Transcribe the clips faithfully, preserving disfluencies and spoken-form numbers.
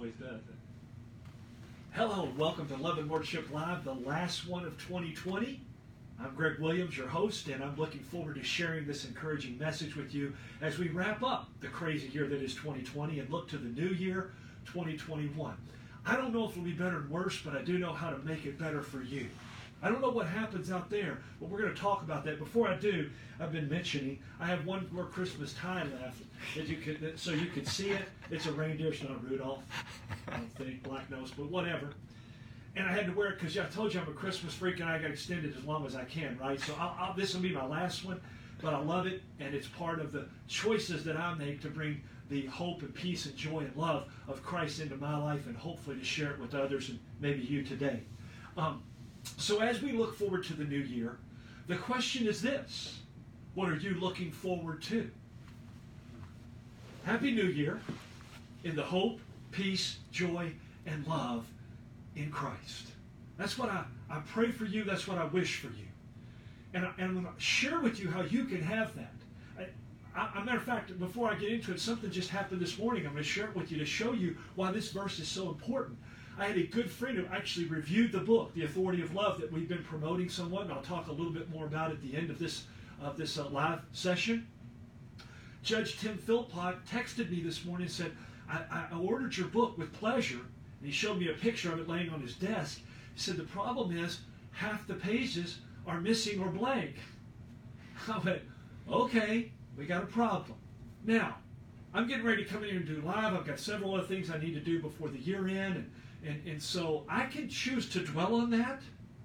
always does. Hello, and welcome to Love and Worship Live, the last one of twenty twenty. I'm Greg Williams, your host, and I'm looking forward to sharing this encouraging message with you as we wrap up the crazy year that is twenty twenty and look to the new year, twenty twenty-one. I don't know if it'll be better or worse, but I do know how to make it better for you. I don't know what happens out there, but we're going to talk about that. Before I do, I've been mentioning, I have one more Christmas tie left, that you could, so you can see it. It's a reindeer, it's not Rudolph, I don't think, black nose, but whatever. And I had to wear it because I told you I'm a Christmas freak and I got extended as long as I can, right? So I'll, I'll, this will be my last one, but I love it, and it's part of the choices that I make to bring the hope and peace and joy and love of Christ into my life, and hopefully to share it with others and maybe you today. Um, So as we look forward to the new year, the question is this: what are you looking forward to? Happy New Year in the hope, peace, joy, and love in Christ. That's what I, I pray for you. That's what I wish for you. And, I, and I'm going to share with you how you can have that. I, I, a matter of fact, before I get into it, something just happened this morning. I'm going to share it with you to show you why this verse is so important. I had a good friend who actually reviewed the book, The Authority of Love, that we've been promoting somewhat, and I'll talk a little bit more about it at the end of this, of this uh, live session. Judge Tim Philpott texted me this morning and said, I, I ordered your book with pleasure, and he showed me a picture of it laying on his desk. He said, the problem is half the pages are missing or blank. I went, okay, we got a problem. Now, I'm getting ready to come in here and do live. I've got several other things I need to do before the year end, and And, and so I can choose to dwell on that,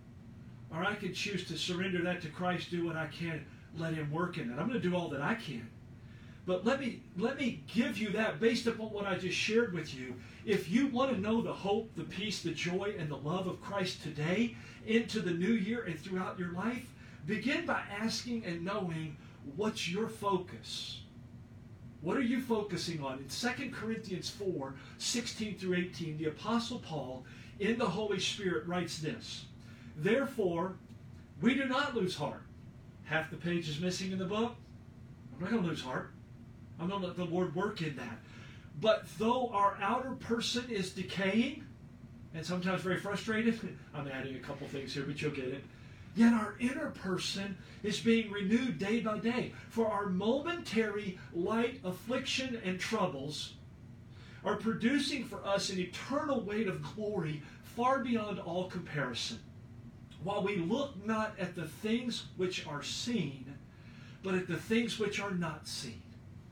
or I can choose to surrender that to Christ, do what I can, let Him work in it. I'm going to do all that I can. But let me, let me give you that based upon what I just shared with you. If you want to know the hope, the peace, the joy, and the love of Christ today into the new year and throughout your life, begin by asking and knowing, what's your focus? What are you focusing on? In Second Corinthians four, sixteen through eighteen, the Apostle Paul, in the Holy Spirit, writes this: therefore, we do not lose heart. Half the page is missing in the book. I'm not going to lose heart. I'm going to let the Lord work in that. But though our outer person is decaying, and sometimes very frustrated, I'm adding a couple things here, but you'll get it. Yet our inner person is being renewed day by day. For our momentary light affliction and troubles are producing for us an eternal weight of glory far beyond all comparison. While we look not at the things which are seen, but at the things which are not seen.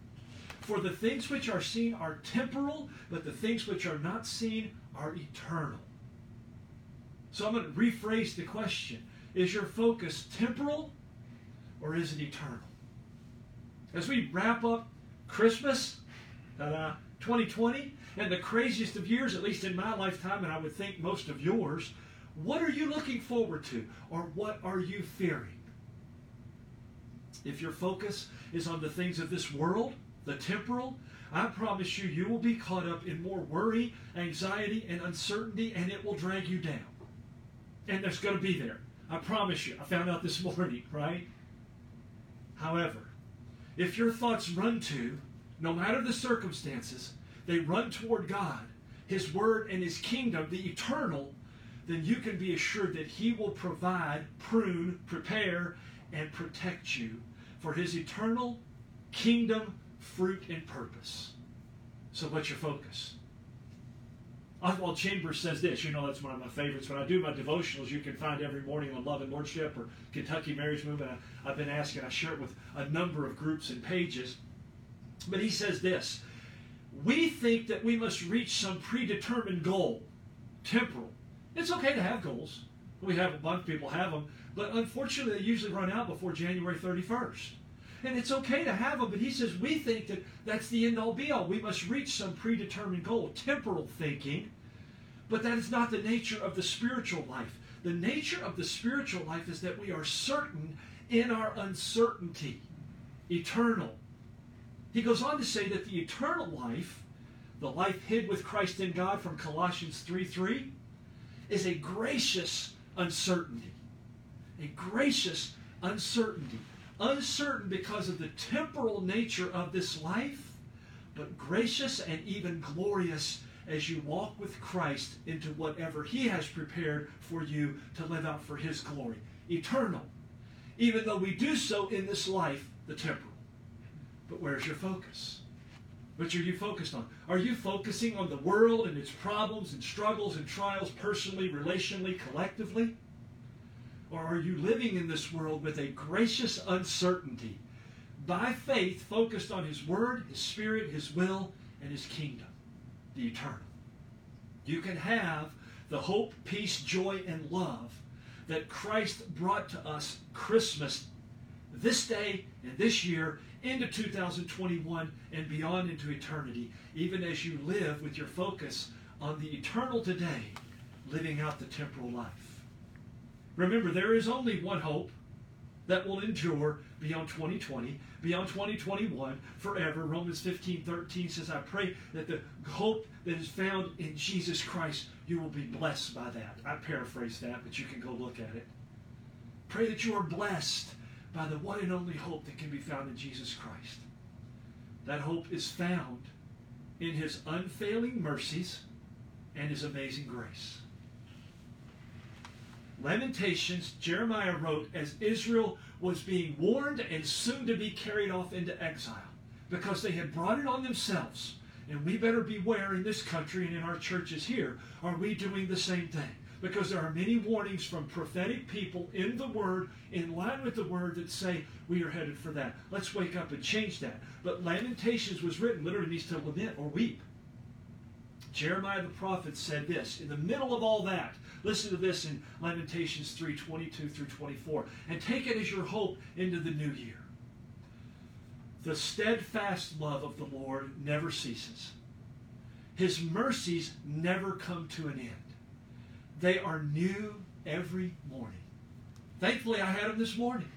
For the things which are seen are temporal, but the things which are not seen are eternal. So I'm going to rephrase the question. Is your focus temporal, or is it eternal? As we wrap up Christmas, uh, twenty twenty, and the craziest of years, at least in my lifetime, and I would think most of yours, what are you looking forward to, or what are you fearing? If your focus is on the things of this world, the temporal, I promise you, you will be caught up in more worry, anxiety, and uncertainty, and it will drag you down. And there's going to be there. I promise you. I found out this morning, right? However, if your thoughts run to, no matter the circumstances, they run toward God, His Word, and His kingdom, the eternal, then you can be assured that He will provide, prune, prepare, and protect you for His eternal kingdom, fruit, and purpose. So what's your focus? Oswald Chambers says this, you know that's one of my favorites. When I do my devotionals, you can find every morning on Love and Lordship or Kentucky Marriage Movement. I, I've been asking, I share it with a number of groups and pages. But he says this: we think that we must reach some predetermined goal, temporal. It's okay to have goals. We have a bunch of people have them, but unfortunately they usually run out before January thirty-first. And it's okay to have them, but he says we think that that's the end-all be-all. We must reach some predetermined goal, temporal thinking, but that is not the nature of the spiritual life. The nature of the spiritual life is that we are certain in our uncertainty, eternal. He goes on to say that the eternal life, the life hid with Christ in God from Colossians three three, is a gracious uncertainty. A gracious uncertainty. Uncertain because of the temporal nature of this life, but gracious and even glorious as you walk with Christ into whatever he has prepared for you to live out for his glory. Eternal. Even though we do so in this life, the temporal. But where's your focus? Which are you focused on? Are you focusing on the world and its problems and struggles and trials personally, relationally, collectively? Or are you living in this world with a gracious uncertainty, by faith focused on his word, his spirit, his will, and his kingdom, the eternal? You can have the hope, peace, joy, and love that Christ brought to us Christmas this day and this year into two thousand twenty-one and beyond into eternity, even as you live with your focus on the eternal today, living out the temporal life. Remember, there is only one hope that will endure beyond twenty twenty, beyond twenty twenty-one, forever. Romans fifteen thirteen says, I pray that the hope that is found in Jesus Christ, you will be blessed by that. I paraphrase that, but you can go look at it. Pray that you are blessed by the one and only hope that can be found in Jesus Christ. That hope is found in his unfailing mercies and his amazing grace. Lamentations, Jeremiah wrote as Israel was being warned and soon to be carried off into exile because they had brought it on themselves. And we better beware in this country and in our churches here, are we doing the same thing? Because there are many warnings from prophetic people in the Word, in line with the Word, that say we are headed for that. Let's wake up and change that. But Lamentations was written, literally means to lament or weep. Jeremiah the prophet said this, in the middle of all that, listen to this in Lamentations three, twenty-two through twenty-four, and take it as your hope into the new year. The steadfast love of the Lord never ceases. His mercies never come to an end. They are new every morning. Thankfully, I had them this morning.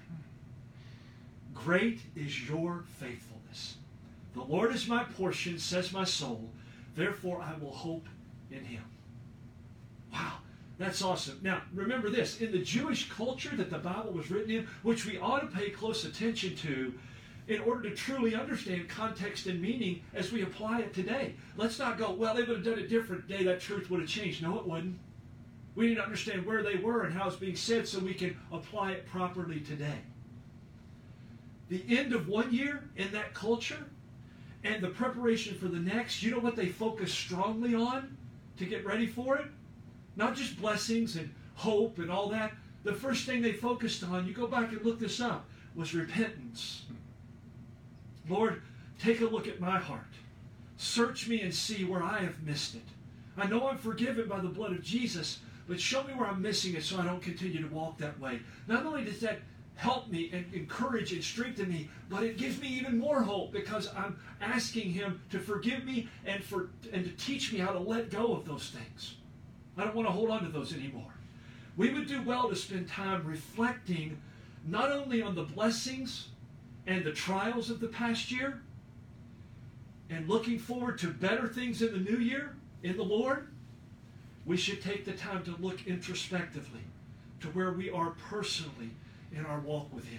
Great is your faithfulness. The Lord is my portion, says my soul. Therefore, I will hope in him. Wow, that's awesome. Now, remember this. In the Jewish culture that the Bible was written in, which we ought to pay close attention to in order to truly understand context and meaning as we apply it today. Let's not go, well, they would have done it different today. That truth would have changed. No, it wouldn't. We need to understand where they were and how it's being said so we can apply it properly today. The end of one year in that culture and the preparation for the next, you know what they focused strongly on to get ready for it? Not just blessings and hope and all that. The first thing they focused on, you go back and look this up, was repentance. Lord, take a look at my heart. Search me and see where I have missed it. I know I'm forgiven by the blood of Jesus, but show me where I'm missing it so I don't continue to walk that way. Not only does that help me and encourage and strengthen me, but it gives me even more hope because I'm asking him to forgive me and for and to teach me how to let go of those things. I don't want to hold on to those anymore. We would do well to spend time reflecting not only on the blessings and the trials of the past year and looking forward to better things in the new year in the Lord. We should take the time to look introspectively to where we are personally in our walk with him.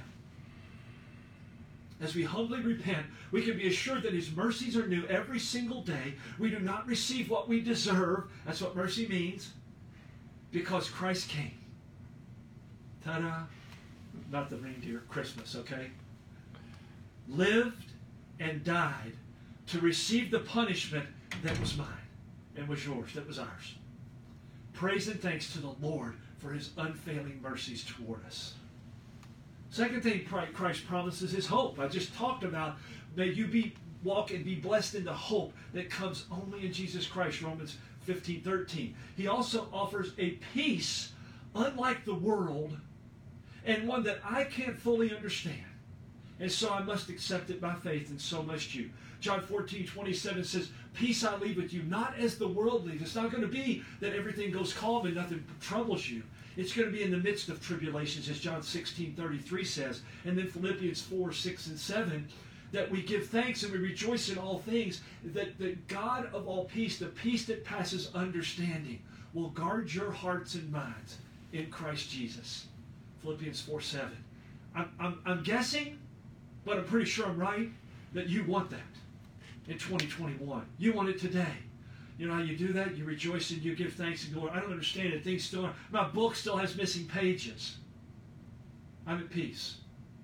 As we humbly repent, we can be assured that his mercies are new every single day. We do not receive what we deserve. That's what mercy means. Because Christ came. Ta-da. Not the reindeer, Christmas, okay? Lived and died to receive the punishment that was mine and was yours, that was ours. Praise and thanks to the Lord for his unfailing mercies toward us. Second thing Christ promises is hope. I just talked about, may you be walk and be blessed in the hope that comes only in Jesus Christ, Romans fifteen thirteen. He also offers a peace unlike the world and one that I can't fully understand. And so I must accept it by faith, and so must you. John fourteen twenty-seven says, peace I leave with you, not as the world leaves. It's not going to be that everything goes calm and nothing troubles you. It's going to be in the midst of tribulations, as John sixteen thirty-three says. And then Philippians four, six, and seven, that we give thanks and we rejoice in all things, that the God of all peace, the peace that passes understanding, will guard your hearts and minds in Christ Jesus. Philippians four, seven. I'm, I'm, I'm guessing, but I'm pretty sure I'm right, that you want that in twenty twenty-one. You want it today. You know how you do that? You rejoice and you give thanks and glory. I don't understand it. Things still are. My book still has missing pages. I'm at peace.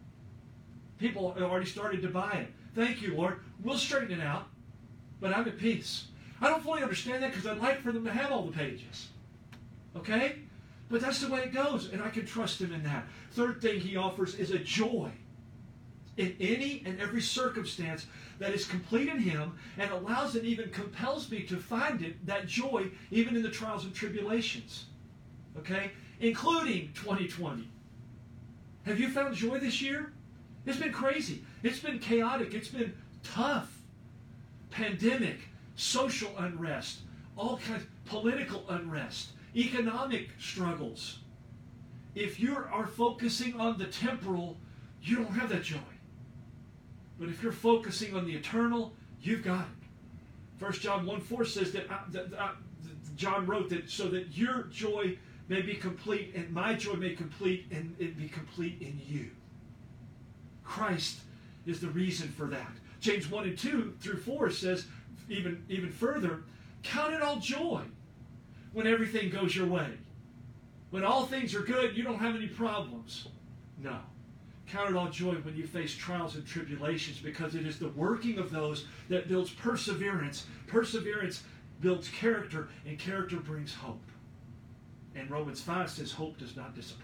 People have already started to buy it. Thank you, Lord. We'll straighten it out, but I'm at peace. I don't fully understand that because I'd like for them to have all the pages. Okay? But that's the way it goes, and I can trust him in that. Third thing he offers is a joy in any and every circumstance that is complete in him and allows and even compels me to find it, that joy, even in the trials and tribulations. Okay? Including twenty twenty. Have you found joy this year? It's been crazy. It's been chaotic. It's been tough. Pandemic, social unrest, all kinds, political unrest, economic struggles. If you are focusing on the temporal, you don't have that joy. But if you're focusing on the eternal, you've got it. First John one four says that, uh, that uh, John wrote that so that your joy may be complete and my joy may complete and it be complete in you. Christ is the reason for that. James one and two through four says even, even further, count it all joy when everything goes your way. When all things are good, you don't have any problems. No. Count it all joy when you face trials and tribulations, because it is the working of those that builds perseverance. Perseverance builds character, and character brings hope. And Romans five says hope does not disappoint.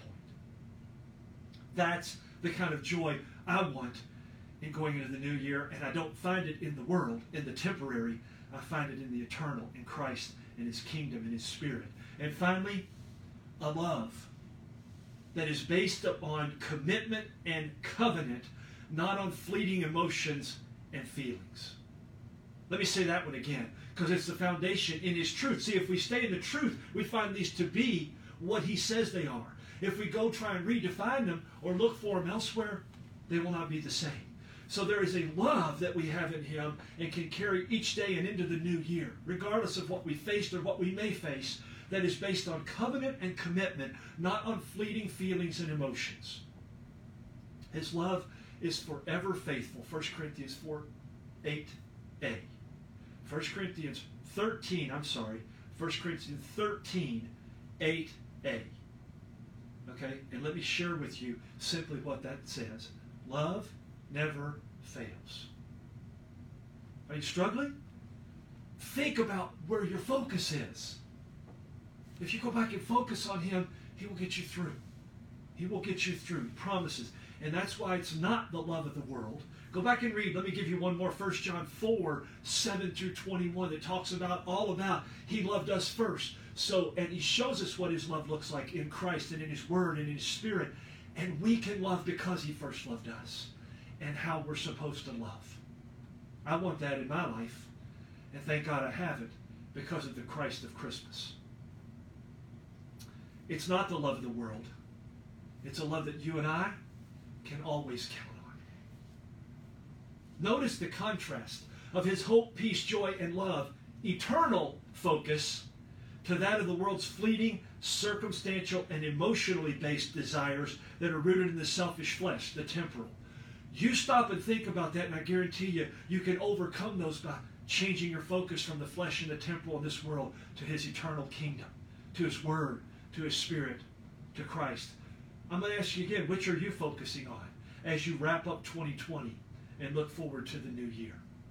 That's the kind of joy I want in going into the new year, and I don't find it in the world, in the temporary. I find it in the eternal, in Christ, in his kingdom, in his spirit. And finally, a love that is based upon commitment and covenant, not on fleeting emotions and feelings. Let me say that one again, because it's the foundation in his truth. See, if we stay in the truth, we find these to be what he says they are. If we go try and redefine them or look for them elsewhere, they will not be the same. So there is a love that we have in him and can carry each day and into the new year, regardless of what we faced or what we may face, that is based on covenant and commitment, not on fleeting feelings and emotions. His love is forever faithful. First Corinthians four, eight a. First Corinthians thirteen, I'm sorry, First Corinthians thirteen, eight a. Okay, and let me share with you simply what that says. Love never fails. Are you struggling? Think about where your focus is. If you go back and focus on him, he will get you through. He will get you through. He promises. And that's why it's not the love of the world. Go back and read. Let me give you one more. First John four, seven through twenty-one that talks about all about he loved us first. So, and he shows us what his love looks like in Christ and in his word and in his spirit. And we can love because he first loved us. And how we're supposed to love. I want that in my life. And thank God I have it because of the Christ of Christmas. It's not the love of the world. It's a love that you and I can always count on. Notice the contrast of his hope, peace, joy, and love, eternal focus, to that of the world's fleeting, circumstantial, and emotionally based desires that are rooted in the selfish flesh, the temporal. You stop and think about that, and I guarantee you, you can overcome those by changing your focus from the flesh and the temporal in this world to his eternal kingdom, to his word, to his spirit, to Christ. I'm going to ask you again, which are you focusing on as you wrap up twenty twenty and look forward to the new year?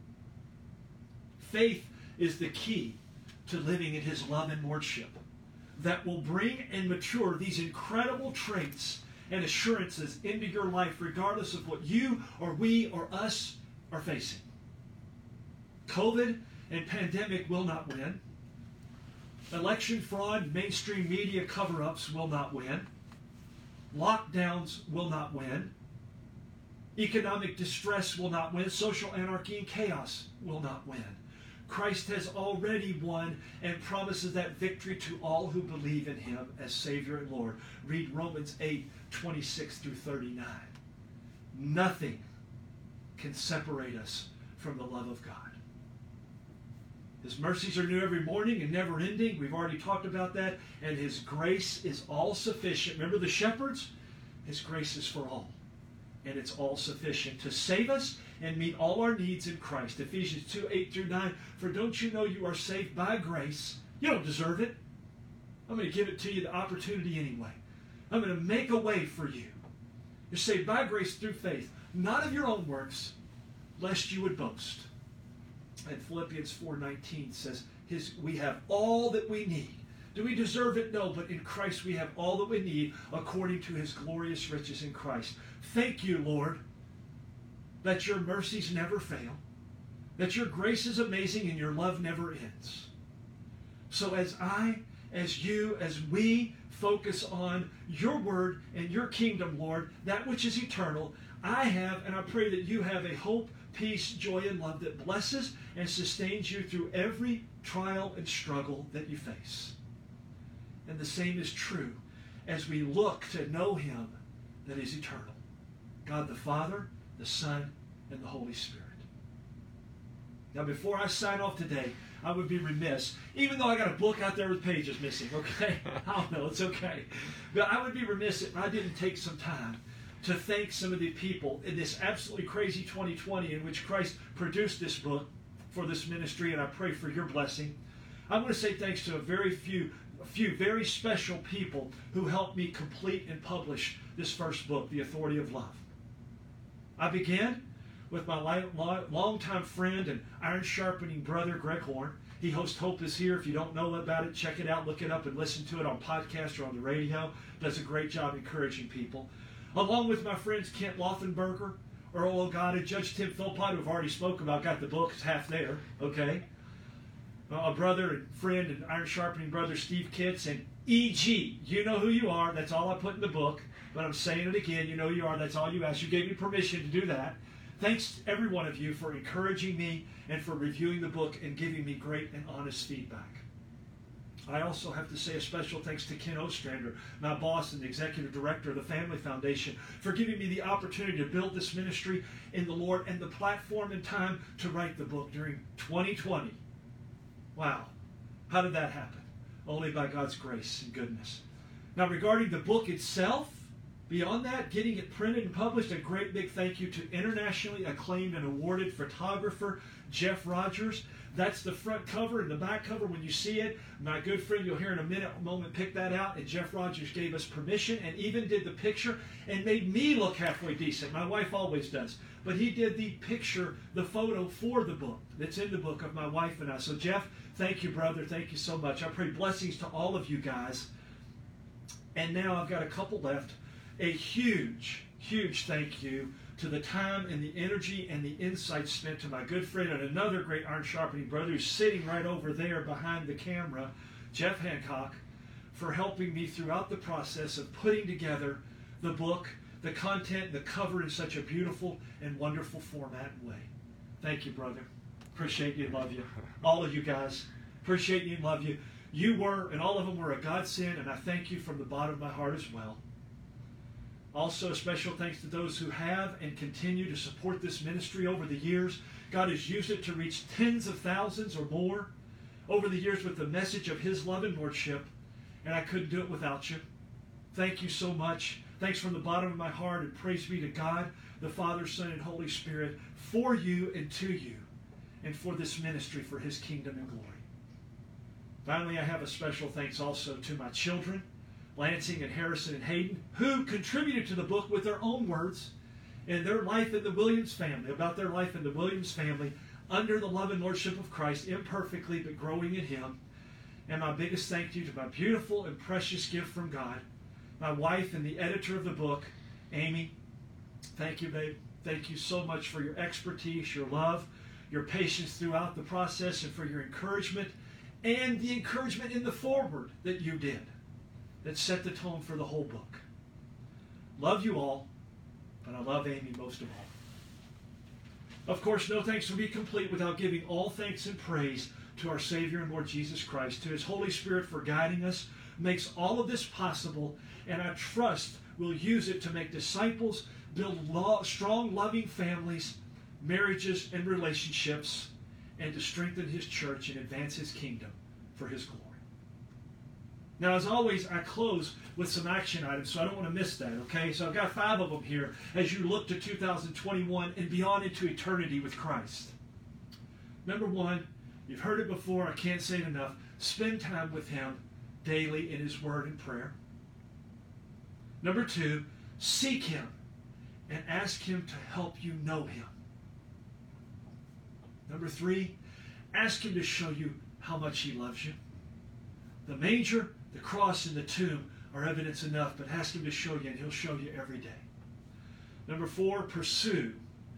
Faith is the key to living in his love and lordship that will bring and mature these incredible traits and assurances into your life regardless of what you or we or us are facing. COVID and pandemic will not win. Election fraud, mainstream media cover-ups will not win. Lockdowns will not win. Economic distress will not win. Social anarchy and chaos will not win. Christ has already won and promises that victory to all who believe in him as Savior and Lord. Read Romans eight, twenty-six through thirty-nine. Nothing can separate us from the love of God. His mercies are new every morning and never ending. We've already talked about that. And his grace is all sufficient. Remember the shepherds? His grace is for all. And it's all sufficient to save us and meet all our needs in Christ. Ephesians two, eight through nine. For don't you know you are saved by grace? You don't deserve it. I'm going to give it to you, the opportunity anyway. I'm going to make a way for you. You're saved by grace through faith, not of your own works, lest you would boast. And Philippians four nineteen says, His, we have all that we need. Do we deserve it? No, but in Christ we have all that we need according to His glorious riches in Christ. Thank you, Lord, that your mercies never fail, that your grace is amazing and your love never ends. So as I, as you, as we focus on your word and your kingdom, Lord, that which is eternal, I have, and I pray that you have a hope, peace, joy, and love that blesses and sustains you through every trial and struggle that you face. And the same is true as we look to know Him that is eternal. God the Father, the Son, and the Holy Spirit. Now before I sign off today, I would be remiss, even though I got a book out there with pages missing, okay? I'll know, it's okay. But I would be remiss if I didn't take some time to thank some of the people in this absolutely crazy twenty twenty in which Christ produced this book for this ministry, and I pray for your blessing. I want to say thanks to a very few, a few very special people who helped me complete and publish this first book, The Authority of Love. I began with my longtime friend and iron-sharpening brother, Greg Horn. He hosts Hope Is Here. If you don't know about it, check it out, look it up, and listen to it on podcast or on the radio. Does a great job encouraging people. Along with my friends Kent Lothenberger, Earl Ogata, Judge Tim Philpott, who I've already spoke about, got the book, it's half there, okay? Uh, a brother and friend and iron-sharpening brother, Steve Kitts, and E G. You know who you are. That's all I put in the book. But I'm saying it again. You know who you are. That's all you asked. You gave me permission to do that. Thanks, every one of you, for encouraging me and for reviewing the book and giving me great and honest feedback. I also have to say a special thanks to Ken Ostrander, my boss and the executive director of the Family Foundation, for giving me the opportunity to build this ministry in the Lord and the platform and time to write the book during twenty twenty. Wow. How did that happen? Only by God's grace and goodness. Now, regarding the book itself, beyond that, getting it printed and published, a great big thank you to internationally acclaimed and awarded photographer Jeff Rogers. That's the front cover and the back cover when you see it. My good friend, you'll hear in a minute, a moment, pick that out. And Jeff Rogers gave us permission and even did the picture and made me look halfway decent. My wife always does. But he did the picture, the photo for the book that's in the book of my wife and I. So Jeff, thank you, brother. Thank you so much. I pray blessings to all of you guys. And now I've got a couple left. A huge, huge thank you to the time and the energy and the insight spent to my good friend and another great iron-sharpening brother who's sitting right over there behind the camera, Jeff Hancock, for helping me throughout the process of putting together the book, the content, the cover in such a beautiful and wonderful format and way. Thank you, brother. Appreciate you and love you. All of you guys, appreciate you and love you. You were, and all of them were, a godsend, and I thank you from the bottom of my heart as well. Also, a special thanks to those who have and continue to support this ministry over the years. God has used it to reach tens of thousands or more over the years with the message of His love and lordship, and I couldn't do it without you. Thank you so much. Thanks from the bottom of my heart, and praise be to God, the Father, Son, and Holy Spirit, for you and to you, and for this ministry for His kingdom and glory. Finally, I have a special thanks also to my children, Lansing and Harrison and Hayden, who contributed to the book with their own words and their life in the Williams family, about their life in the Williams family under the love and lordship of Christ, imperfectly but growing in Him. And my biggest thank you to my beautiful and precious gift from God, my wife and the editor of the book, Amy. Thank you, babe. Thank you so much for your expertise, your love, your patience throughout the process, and for your encouragement and the encouragement in the foreword that you did, that set the tone for the whole book. Love you all, but I love Amy most of all. Of course, no thanks will be complete without giving all thanks and praise to our Savior and Lord Jesus Christ, to His Holy Spirit for guiding us, makes all of this possible, and I trust we'll use it to make disciples, build lo- strong, loving families, marriages, and relationships, and to strengthen His church and advance His kingdom for His glory. Now, as always, I close with some action items, so I don't want to miss that, okay? So I've got five of them here as you look to two thousand twenty-one and beyond into eternity with Christ. Number one, you've heard it before, I can't say it enough, spend time with Him daily in His Word and prayer. Number two, seek Him and ask Him to help you know Him. Number three, ask Him to show you how much He loves you. The manger, the cross, and the tomb are evidence enough, but ask Him to show you, and He'll show you every day. Number four, pursue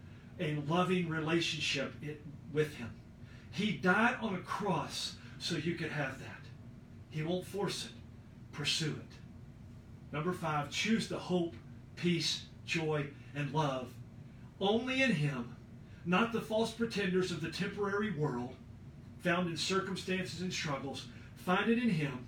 a loving relationship with Him. He died on a cross so you could have that. He won't force it. Pursue it. Number five, choose the hope, peace, joy, and love only in Him, not the false pretenders of the temporary world found in circumstances and struggles. Find it in Him,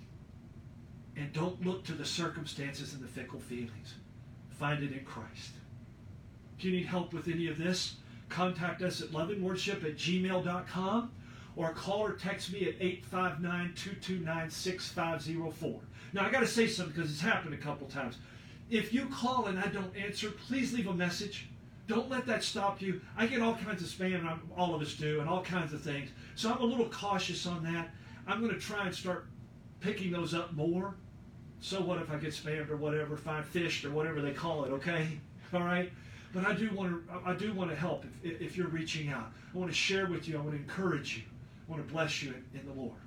and don't look to the circumstances and the fickle feelings. Find it in Christ. If you need help with any of this, contact us at loveandworship at gmail dot com or call or text me at eight five nine, two two nine, six five zero four. Now, I got to say something because it's happened a couple times. If you call and I don't answer, please leave a message. Don't let that stop you. I get all kinds of spam, and I'm, all of us do, and all kinds of things. So I'm a little cautious on that. I'm going to try and start picking those up more. So what if I get spammed or whatever, if I'm fished or whatever they call it, okay? All right? But I do want to I do want to help if, if you're reaching out. I want to share with you. I want to encourage you. I want to bless you in, in the Lord.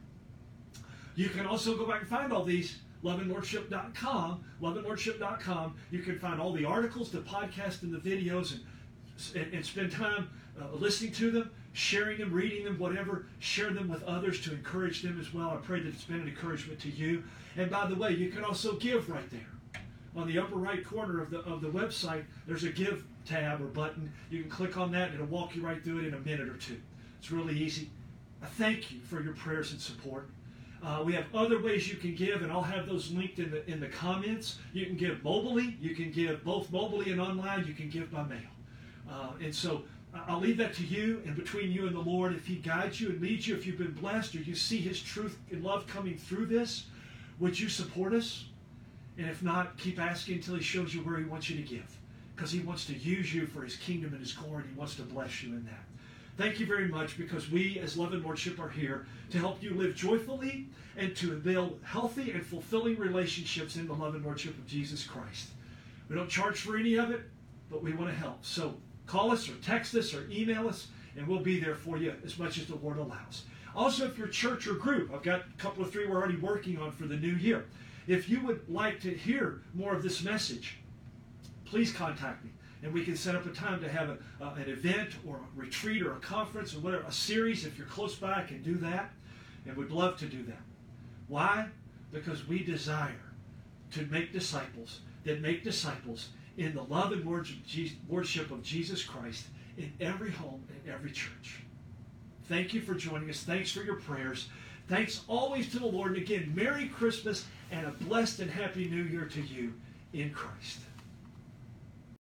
You can also go back and find all these, love and lordship dot com, love and lordship dot com. You can find all the articles, the podcasts, and the videos, and, and, and spend time uh, listening to them, sharing them, reading them, whatever. Share them with others to encourage them as well. I pray that it's been an encouragement to you. And by the way, you can also give right there. On the upper right corner of the of the website, there's a give tab or button. You can click on that and it'll walk you right through it in a minute or two. It's really easy. I thank you for your prayers and support. Uh, we have other ways you can give, and I'll have those linked in the in the comments. You can give mobily. You can give both mobily and online. You can give by mail. Uh, and so I'll leave that to you and between you and the Lord. If He guides you and leads you, if you've been blessed or you see His truth and love coming through this, would you support us? And if not, keep asking until He shows you where He wants you to give. Because He wants to use you for His kingdom and His glory. He wants to bless you in that. Thank you very much, because we as Love and Lordship are here to help you live joyfully and to build healthy and fulfilling relationships in the love and Lordship of Jesus Christ. We don't charge for any of it, but we want to help. So call us or text us or email us, and we'll be there for you as much as the Lord allows. Also, if you're church or group, I've got a couple of three we're already working on for the new year. If you would like to hear more of this message, please contact me. And we can set up a time to have a, uh, an event or a retreat or a conference or whatever, a series. If you're close by, I can do that. And we'd love to do that. Why? Because we desire to make disciples that make disciples in the love and lordship of Jesus Christ in every home and every church. Thank you for joining us. Thanks for your prayers. Thanks always to the Lord. And again, Merry Christmas and a blessed and happy New Year to you in Christ.